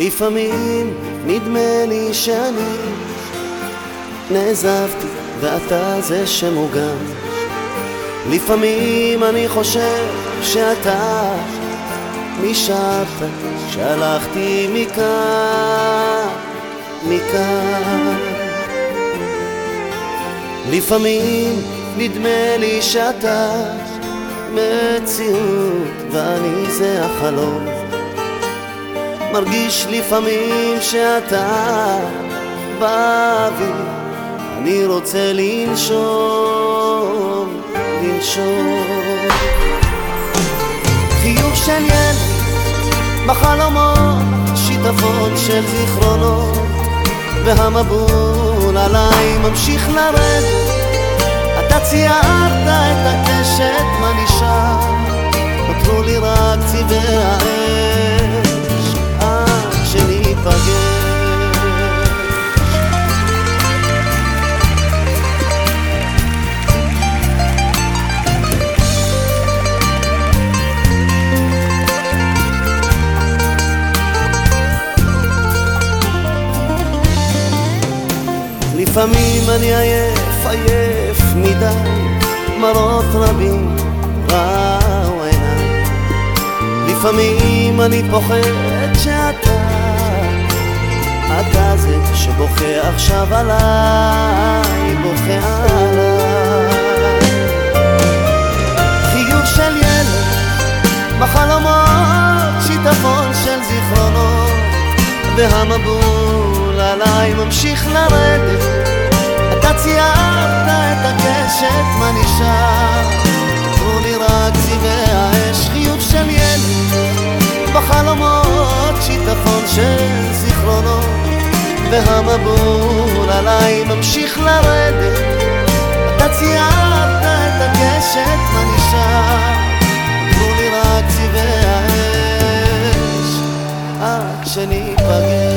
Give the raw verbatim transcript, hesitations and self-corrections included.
לפעמים נדמה לי שאני נעזבתי ואתה זה שמוגן. לפעמים אני חושב שאתה נשארת כשהלכתי מכאן, מכאן. לפעמים נדמה לי שאתה מציאות ואני זה החלום. מרגיש לפעמים שאתה באוויר, אני רוצה לנשום, לנשום. חיוך של ילד בחלומות, שיטפון של זיכרונות, והמבול עליי ממשיך לרדת. אתה ציירת את הקשת, מה נשאר? נותרו לי רק צבעי האש עד שניפגש. לפעמים אני עייף, עייף מדי, מראות רבים ראו עיניי. לפעמים אני פוחד שאתה, אתה זה שבוכה עכשיו עליי, בוכה עליי. חיוך של ילד בחלומות, שיטפון של זיכרונות, והמבול עליי ממשיך לרדת. אתה ציירת את הקשת, מה נשאר? נותרו לי רק צבעי האש. חיוך של ילד בחלומות, שיטפון של זיכרונות, והמבול עליי ממשיך לרדת. אתה ציירת את הקשת, מה נשאר? נותרו לי רק צבעי האש עד שניפגש.